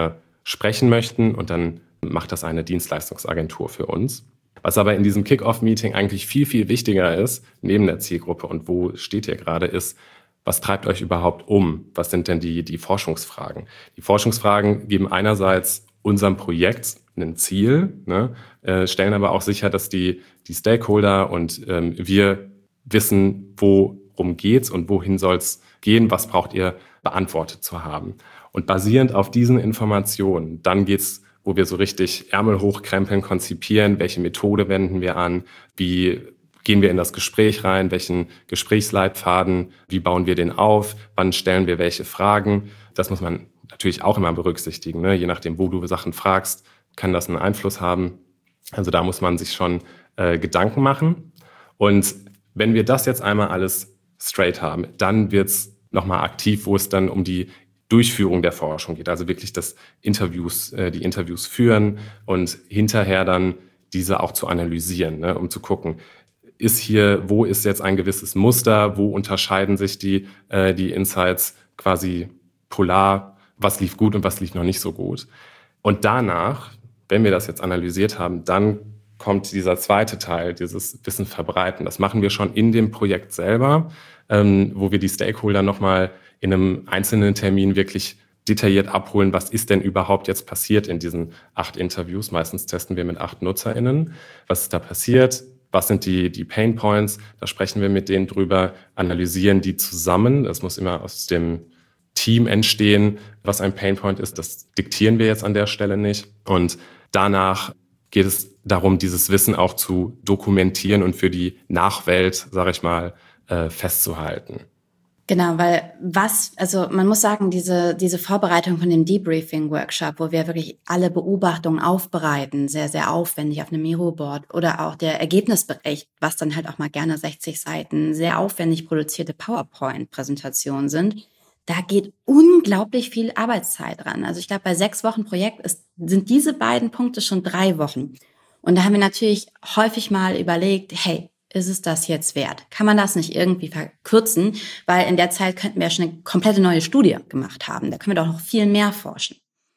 sprechen möchten und dann macht das eine Dienstleistungsagentur für uns. Was aber in diesem Kick-Off-Meeting eigentlich viel, viel wichtiger ist, neben der Zielgruppe und wo steht ihr gerade, ist, was treibt euch überhaupt um? Was sind denn die, die Forschungsfragen? Die Forschungsfragen geben einerseits unserem Projekt ein Ziel, ne, äh, stellen aber auch sicher, dass die, die Stakeholder und ähm, wir wissen, worum geht's und wohin soll's gehen, was braucht ihr beantwortet zu haben. Und basierend auf diesen Informationen, dann geht's, wo wir so richtig Ärmel hochkrempeln, konzipieren, welche Methode wenden wir an, wie gehen wir in das Gespräch rein, welchen Gesprächsleitfaden, wie bauen wir den auf, wann stellen wir welche Fragen. Das muss man natürlich auch immer berücksichtigen, ne? Je nachdem, wo du Sachen fragst, kann das einen Einfluss haben. Also da muss man sich schon äh, Gedanken machen. Und wenn wir das jetzt einmal alles straight haben, dann wird's nochmal aktiv, wo es dann um die Durchführung der Forschung geht. Also wirklich das Interviews, äh, die Interviews führen und hinterher dann diese auch zu analysieren, ne? Um zu gucken, ist hier, wo ist jetzt ein gewisses Muster, wo unterscheiden sich die, äh, die Insights quasi polar, was lief gut und was lief noch nicht so gut. Und danach, wenn wir das jetzt analysiert haben, dann kommt dieser zweite Teil, dieses Wissen verbreiten. Das machen wir schon in dem Projekt selber, ähm, wo wir die Stakeholder nochmal in einem einzelnen Termin wirklich detailliert abholen, was ist denn überhaupt jetzt passiert in diesen acht Interviews. Meistens testen wir mit acht NutzerInnen. Was ist da passiert? Was sind die, die Pain Points? Da sprechen wir mit denen drüber, analysieren die zusammen. Das muss immer aus dem Team entstehen, was ein Pain Point ist. Das diktieren wir jetzt an der Stelle nicht. Und danach geht es darum, dieses Wissen auch zu dokumentieren und für die Nachwelt, sage ich mal, äh, festzuhalten. Genau, weil was, also man muss sagen, diese diese Vorbereitung von dem Debriefing-Workshop, wo wir wirklich alle Beobachtungen aufbereiten, sehr, sehr aufwendig auf einem Miro-Board oder auch der Ergebnisbericht, was dann halt auch mal gerne sechzig Seiten sehr aufwendig produzierte PowerPoint-Präsentationen sind, da geht unglaublich viel Arbeitszeit dran. Also ich glaube, bei sechs Wochen Projekt ist, sind diese beiden Punkte schon drei Wochen. Und da haben wir natürlich häufig mal überlegt, hey, ist es das jetzt wert? Kann man das nicht irgendwie verkürzen? Weil in der Zeit könnten wir ja schon eine komplette neue Studie gemacht haben. Da können wir doch noch viel mehr forschen.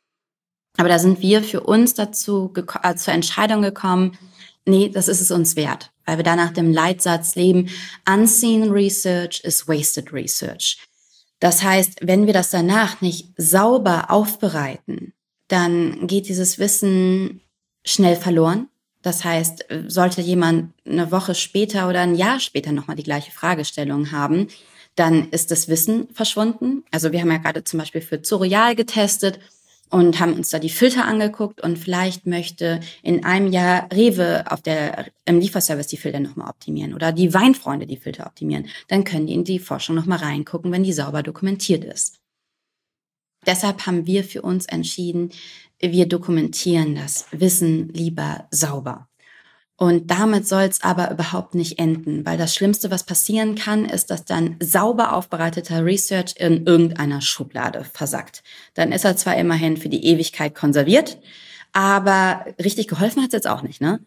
Aber da sind wir für uns dazu geko- äh, zur Entscheidung gekommen, nee, das ist es uns wert. Weil wir da nach dem Leitsatz leben, unseen research is wasted research. Das heißt, wenn wir das danach nicht sauber aufbereiten, dann geht dieses Wissen schnell verloren. Das heißt, sollte jemand eine Woche später oder ein Jahr später nochmal die gleiche Fragestellung haben, dann ist das Wissen verschwunden. Also wir haben ja gerade zum Beispiel für Zoreal getestet und haben uns da die Filter angeguckt und vielleicht möchte in einem Jahr Rewe auf der, im Lieferservice die Filter nochmal optimieren oder die Weinfreunde die Filter optimieren. Dann können die in die Forschung nochmal reingucken, wenn die sauber dokumentiert ist. Deshalb haben wir für uns entschieden, wir dokumentieren das Wissen lieber sauber. Und damit soll es aber überhaupt nicht enden, weil das Schlimmste, was passieren kann, ist, dass dann sauber aufbereiteter Research in irgendeiner Schublade versackt. Dann ist er zwar immerhin für die Ewigkeit konserviert, aber richtig geholfen hat es jetzt auch nicht, ne?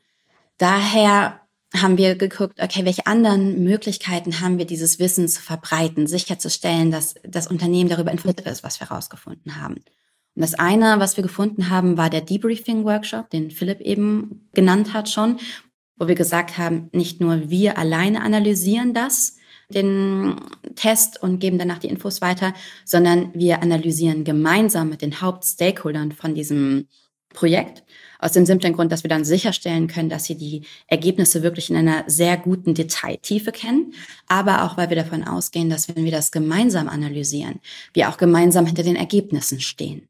Daher haben wir geguckt, okay, welche anderen Möglichkeiten haben wir, dieses Wissen zu verbreiten, sicherzustellen, dass das Unternehmen darüber informiert ist, was wir herausgefunden haben. Und das eine, was wir gefunden haben, war der Debriefing-Workshop, den Philipp eben genannt hat schon, wo wir gesagt haben, nicht nur wir alleine analysieren das, den Test und geben danach die Infos weiter, sondern wir analysieren gemeinsam mit den Hauptstakeholdern von diesem Projekt. Aus dem simplen Grund, dass wir dann sicherstellen können, dass sie die Ergebnisse wirklich in einer sehr guten Detailtiefe kennen, aber auch, weil wir davon ausgehen, dass wenn wir das gemeinsam analysieren, wir auch gemeinsam hinter den Ergebnissen stehen.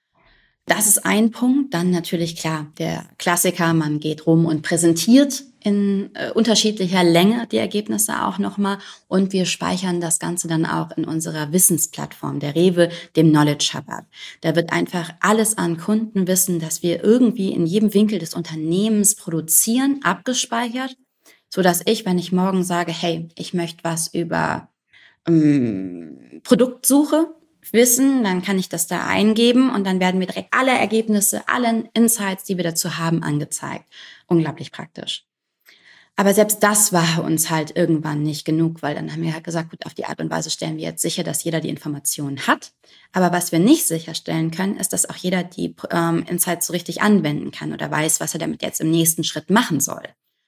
Das ist ein Punkt. Dann natürlich klar, der Klassiker, man geht rum und präsentiert in äh, unterschiedlicher Länge die Ergebnisse auch nochmal und wir speichern das Ganze dann auch in unserer Wissensplattform, der Rewe, dem Knowledge Hub ab. Da wird einfach alles an Kundenwissen, das wir irgendwie in jedem Winkel des Unternehmens produzieren, abgespeichert, so dass ich, wenn ich morgen sage, hey, ich möchte was über ähm, Produktsuche wissen, dann kann ich das da eingeben und dann werden mir direkt alle Ergebnisse, alle Insights, die wir dazu haben, angezeigt. Unglaublich praktisch. Aber selbst das war uns halt irgendwann nicht genug, weil dann haben wir halt gesagt, gut, auf die Art und Weise stellen wir jetzt sicher, dass jeder die Informationen hat. Aber was wir nicht sicherstellen können, ist, dass auch jeder die ähm, Insights so richtig anwenden kann oder weiß, was er damit jetzt im nächsten Schritt machen soll.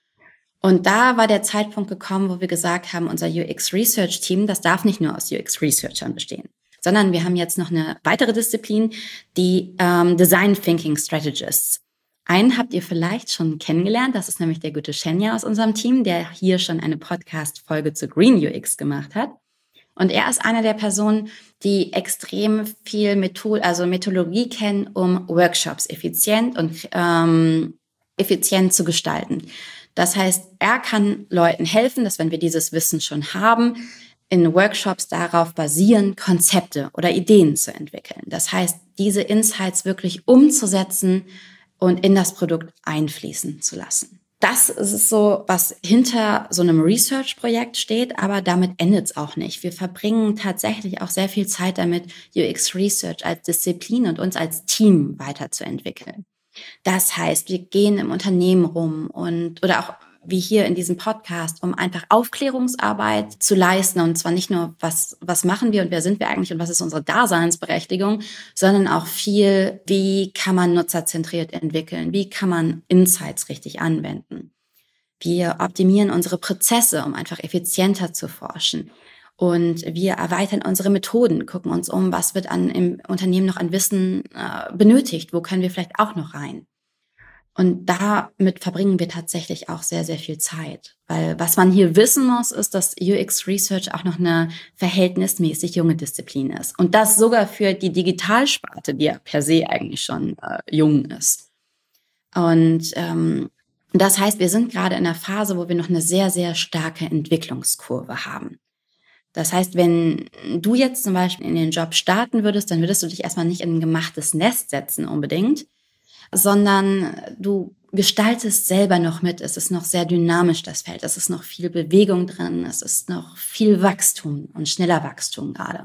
Und da war der Zeitpunkt gekommen, wo wir gesagt haben, unser U X Research Team, das darf nicht nur aus U X Researchern bestehen, sondern wir haben jetzt noch eine weitere Disziplin, die ähm, Design Thinking Strategists. Einen habt ihr vielleicht schon kennengelernt, das ist nämlich der gute Shenya aus unserem Team, der hier schon eine Podcast-Folge zu Green U X gemacht hat. Und er ist einer der Personen, die extrem viel Method- also Methodologie kennen, um Workshops effizient und ähm, effizient zu gestalten. Das heißt, er kann Leuten helfen, dass wenn wir dieses Wissen schon haben, in Workshops darauf basieren, Konzepte oder Ideen zu entwickeln. Das heißt, diese Insights wirklich umzusetzen und in das Produkt einfließen zu lassen. Das ist so, was hinter so einem Research-Projekt steht, aber damit endet es auch nicht. Wir verbringen tatsächlich auch sehr viel Zeit damit, U X Research als Disziplin und uns als Team weiterzuentwickeln. Das heißt, wir gehen im Unternehmen rum und oder auch wie hier in diesem Podcast, um einfach Aufklärungsarbeit zu leisten. Und zwar nicht nur, was, was machen wir und wer sind wir eigentlich und was ist unsere Daseinsberechtigung, sondern auch viel, wie kann man nutzerzentriert entwickeln, wie kann man Insights richtig anwenden. Wir optimieren unsere Prozesse, um einfach effizienter zu forschen. Und wir erweitern unsere Methoden, gucken uns um, was wird an, im Unternehmen noch an Wissen äh, benötigt, wo können wir vielleicht auch noch rein. Und damit verbringen wir tatsächlich auch sehr, sehr viel Zeit. Weil was man hier wissen muss, ist, dass U X Research auch noch eine verhältnismäßig junge Disziplin ist. Und das sogar für die Digitalsparte, die ja per se eigentlich schon äh, jung ist. Und ähm, das heißt, wir sind gerade in einer Phase, wo wir noch eine sehr, sehr starke Entwicklungskurve haben. Das heißt, wenn du jetzt zum Beispiel in den Job starten würdest, dann würdest du dich erstmal nicht in ein gemachtes Nest setzen unbedingt, sondern du gestaltest selber noch mit. Es ist noch sehr dynamisch, das Feld. Es ist noch viel Bewegung drin. Es ist noch viel Wachstum und schneller Wachstum gerade.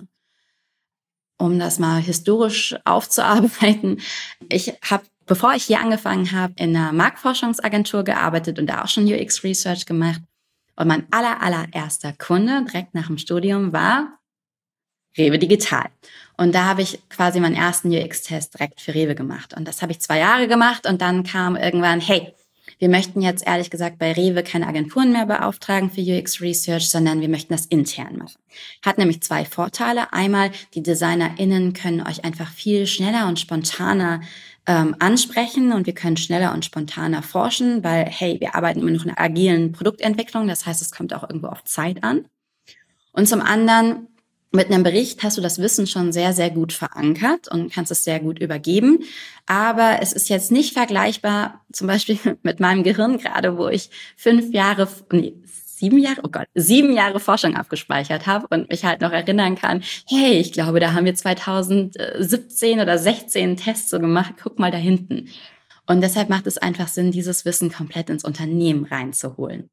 Um das mal historisch aufzuarbeiten. Ich habe, bevor ich hier angefangen habe, in einer Marktforschungsagentur gearbeitet und da auch schon U X Research gemacht. Und mein aller, allererster Kunde direkt nach dem Studium war Rewe Digital. Und da habe ich quasi meinen ersten U X-Test direkt für Rewe gemacht. Und das habe ich zwei Jahre gemacht und dann kam irgendwann, hey, wir möchten jetzt ehrlich gesagt bei Rewe keine Agenturen mehr beauftragen für U X Research, sondern wir möchten das intern machen. Hat nämlich zwei Vorteile. Einmal, die DesignerInnen können euch einfach viel schneller und spontaner ähm, ansprechen und wir können schneller und spontaner forschen, weil, hey, wir arbeiten immer noch in einer agilen Produktentwicklung. Das heißt, es kommt auch irgendwo auf Zeit an. Und zum anderen, mit einem Bericht hast du das Wissen schon sehr, sehr gut verankert und kannst es sehr gut übergeben. Aber es ist jetzt nicht vergleichbar, zum Beispiel mit meinem Gehirn gerade, wo ich fünf Jahre, nee, sieben Jahre, oh Gott, sieben Jahre Forschung abgespeichert habe und mich halt noch erinnern kann, hey, ich glaube, da haben wir zweitausendsiebzehn oder sechzehn Tests so gemacht, guck mal da hinten. Und deshalb macht es einfach Sinn, dieses Wissen komplett ins Unternehmen reinzuholen.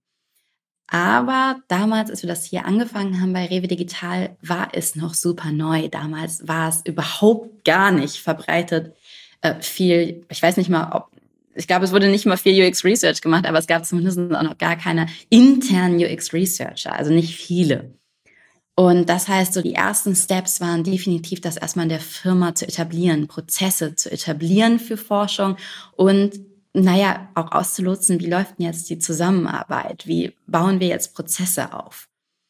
Aber damals, als wir das hier angefangen haben bei Rewe Digital, war es noch super neu. Damals war es überhaupt gar nicht verbreitet. Äh, viel, ich weiß nicht mal, ob, ich glaube, es wurde nicht mal viel U X Research gemacht, aber es gab zumindest auch noch gar keine internen U X Researcher, also nicht viele. Und das heißt, so die ersten Steps waren definitiv, das erstmal in der Firma zu etablieren, Prozesse zu etablieren für Forschung und naja, auch auszulotsen, wie läuft denn jetzt die Zusammenarbeit? Wie bauen wir jetzt Prozesse auf?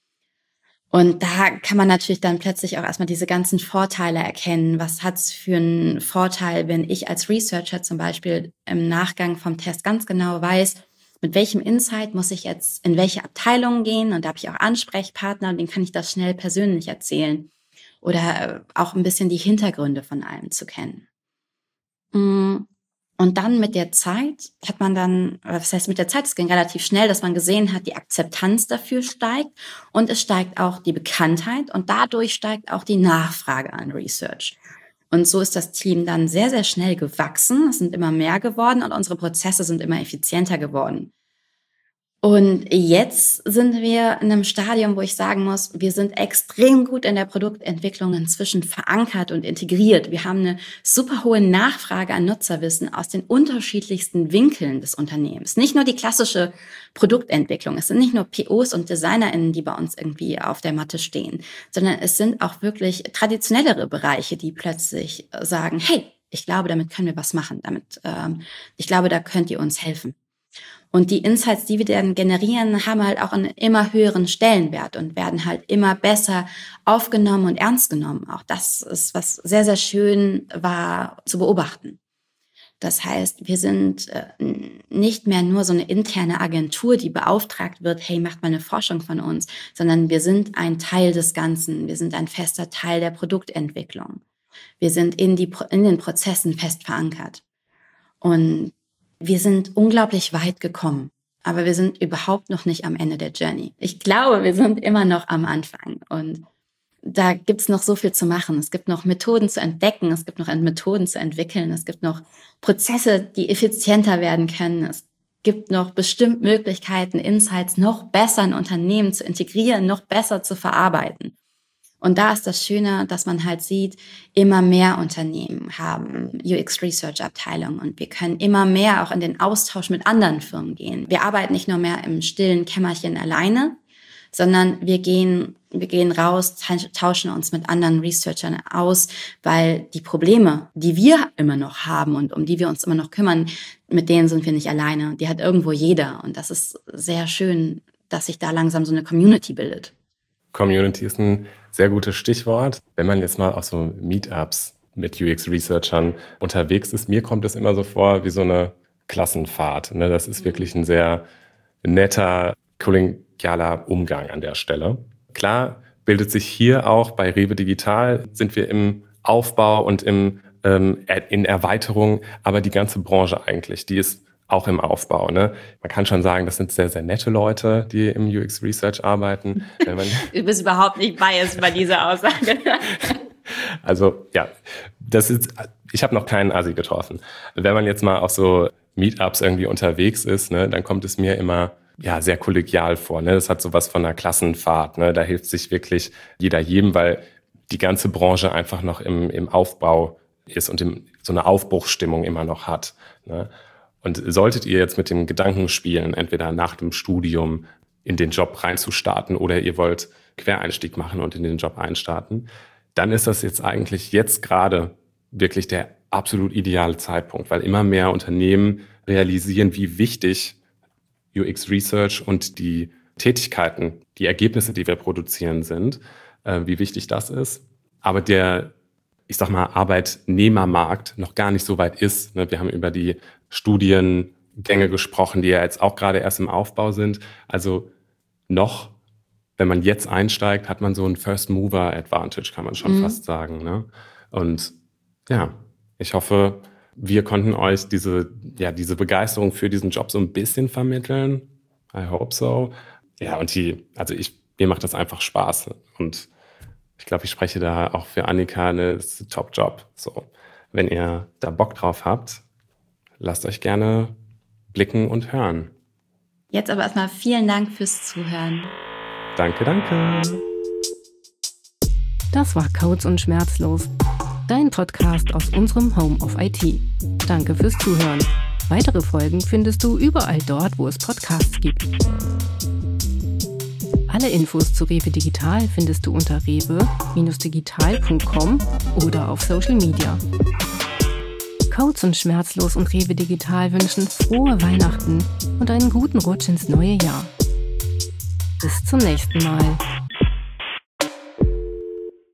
Und da kann man natürlich dann plötzlich auch erstmal diese ganzen Vorteile erkennen. Was hat's für einen Vorteil, wenn ich als Researcher zum Beispiel im Nachgang vom Test ganz genau weiß, mit welchem Insight muss ich jetzt in welche Abteilung gehen? Und da habe ich auch Ansprechpartner und denen kann ich das schnell persönlich erzählen. Oder auch ein bisschen die Hintergründe von allem zu kennen. Mm. Und dann mit der Zeit hat man dann, was heißt mit der Zeit, es ging relativ schnell, dass man gesehen hat, die Akzeptanz dafür steigt und es steigt auch die Bekanntheit und dadurch steigt auch die Nachfrage an Research. Und so ist das Team dann sehr, sehr schnell gewachsen, es sind immer mehr geworden und unsere Prozesse sind immer effizienter geworden. Und jetzt sind wir in einem Stadium, wo ich sagen muss, wir sind extrem gut in der Produktentwicklung inzwischen verankert und integriert. Wir haben eine super hohe Nachfrage an Nutzerwissen aus den unterschiedlichsten Winkeln des Unternehmens. Nicht nur die klassische Produktentwicklung. Es sind nicht nur P Os und DesignerInnen, die bei uns irgendwie auf der Matte stehen, sondern es sind auch wirklich traditionellere Bereiche, die plötzlich sagen, hey, ich glaube, damit können wir was machen. Damit, ähm, ich glaube, da könnt ihr uns helfen. Und die Insights, die wir dann generieren, haben halt auch einen immer höheren Stellenwert und werden halt immer besser aufgenommen und ernst genommen. Auch das ist, was sehr, sehr schön war zu beobachten. Das heißt, wir sind nicht mehr nur so eine interne Agentur, die beauftragt wird, hey, macht mal eine Forschung von uns, sondern wir sind ein Teil des Ganzen. Wir sind ein fester Teil der Produktentwicklung. Wir sind in, die, in den Prozessen fest verankert. Und wir sind unglaublich weit gekommen, aber wir sind überhaupt noch nicht am Ende der Journey. Ich glaube, wir sind immer noch am Anfang und da gibt's noch so viel zu machen. Es gibt noch Methoden zu entdecken, es gibt noch Methoden zu entwickeln, es gibt noch Prozesse, die effizienter werden können. Es gibt noch bestimmt Möglichkeiten, Insights noch besser in Unternehmen zu integrieren, noch besser zu verarbeiten. Und da ist das Schöne, dass man halt sieht, immer mehr Unternehmen haben U X-Research-Abteilungen und wir können immer mehr auch in den Austausch mit anderen Firmen gehen. Wir arbeiten nicht nur mehr im stillen Kämmerchen alleine, sondern wir gehen, wir gehen raus, tauschen uns mit anderen Researchern aus, weil die Probleme, die wir immer noch haben und um die wir uns immer noch kümmern, mit denen sind wir nicht alleine. Die hat irgendwo jeder und das ist sehr schön, dass sich da langsam so eine Community bildet. Community ist ein sehr gutes Stichwort. Wenn man jetzt mal auf so Meetups mit U X-Researchern unterwegs ist, mir kommt es immer so vor wie so eine Klassenfahrt. Das ist wirklich ein sehr netter, kollegialer Umgang an der Stelle. Klar bildet sich hier auch bei Rewe Digital, sind wir im Aufbau und im, ähm, in Erweiterung, aber die ganze Branche eigentlich, die ist auch im Aufbau. Ne? Man kann schon sagen, das sind sehr, sehr nette Leute, die im U X-Research arbeiten. Wenn man du bist überhaupt nicht biased bei dieser Aussage. Also ja, das ist, ich habe noch keinen Assi getroffen. Wenn man jetzt mal auf so Meetups irgendwie unterwegs ist, ne, dann kommt es mir immer ja sehr kollegial vor. Ne? Das hat sowas von einer Klassenfahrt. Ne? Da hilft sich wirklich jeder jedem, weil die ganze Branche einfach noch im, im Aufbau ist und im, so eine Aufbruchsstimmung immer noch hat. Ne? Und solltet ihr jetzt mit dem Gedanken spielen, entweder nach dem Studium in den Job reinzustarten oder ihr wollt Quereinstieg machen und in den Job einstarten, dann ist das jetzt eigentlich jetzt gerade wirklich der absolut ideale Zeitpunkt, weil immer mehr Unternehmen realisieren, wie wichtig U X-Research und die Tätigkeiten, die Ergebnisse, die wir produzieren, sind, äh, wie wichtig das ist. Aber der, ich sag mal, Arbeitnehmermarkt noch gar nicht so weit ist. Ne? Wir haben über die Studiengänge gesprochen, die ja jetzt auch gerade erst im Aufbau sind. Also noch, wenn man jetzt einsteigt, hat man so ein First-Mover-Advantage, kann man schon mhm. fast sagen. Ne? Und ja, ich hoffe, wir konnten euch diese, ja, diese Begeisterung für diesen Job so ein bisschen vermitteln. I hope so. Ja, und die, also ich, mir macht das einfach Spaß. Und ich glaube, ich spreche da auch für Annika, ne, das ist ein Top-Job. So, wenn ihr da Bock drauf habt, lasst euch gerne blicken und hören. Jetzt aber erstmal vielen Dank fürs Zuhören. Danke, danke. Das war Codes und Schmerzlos, dein Podcast aus unserem Home of I T. Danke fürs Zuhören. Weitere Folgen findest du überall dort, wo es Podcasts gibt. Alle Infos zu Rewe Digital findest du unter rewe Digital punkt com oder auf Social Media. Codes und Schmerzlos und Rewe Digital wünschen frohe Weihnachten und einen guten Rutsch ins neue Jahr. Bis zum nächsten Mal.